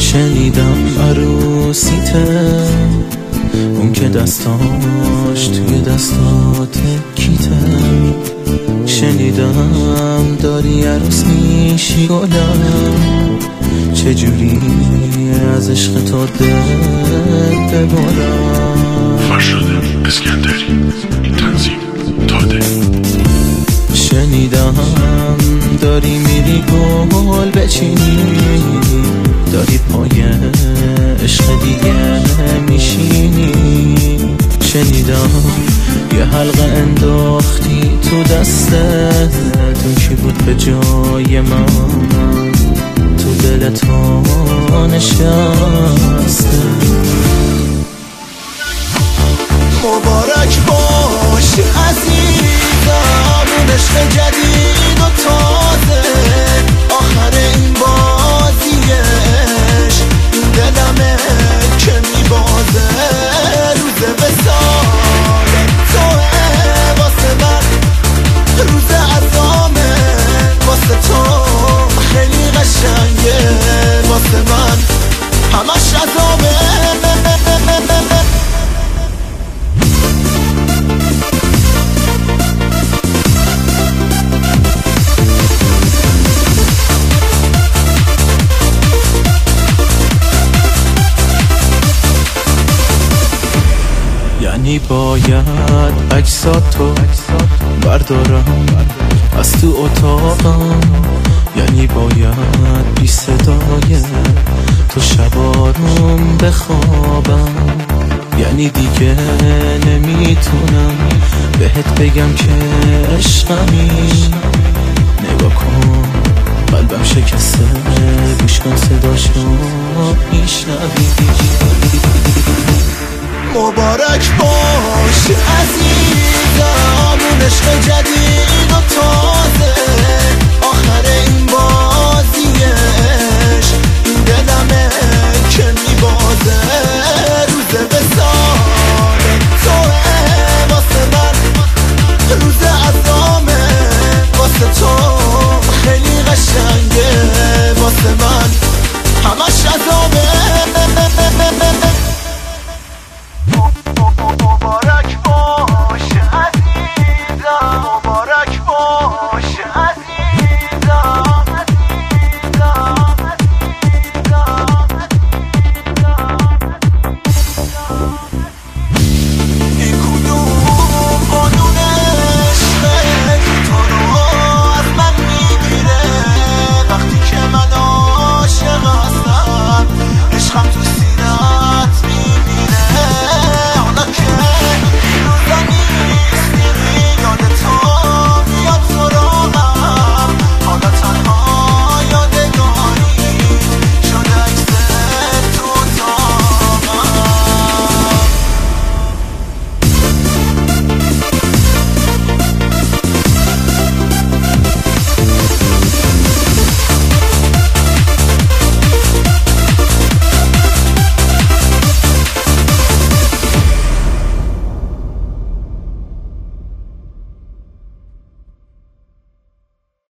شنیدم عروسیته، اون که دستاش توی دستات کیته. شنیدم داری عروس میشی گلم، چجوری از عشق تو دل ببرم. فرشاد اسکندری، این تنظیم تاده. شنیدم داری میری گل بچینی، داری پای عشق دیگه میشینی. شنیدم یه حلقه انداختی تو دستت، اون کی بود به جای من تو دلت ها نشسته. مبارک باش عزیزم اون عشق جدید و تازه، آخر این بازیش این دلمه که میبازه. روز وصال توه واسه من، روز عزامه واسه تو، خیلی قشنگه واسه من، همش عزامه. یعنی باید عکساتو بردارم از تو اتاقم، یعنی باید بی صدای تو شبارم بخوابم، یعنی دیگه نمیتونم بهت بگم که عشقمی. نگاه کن قلبم شکسته، گوش کن صداشو میشنوی. مبارک باش عزیزم اون عشق جدید و تازه،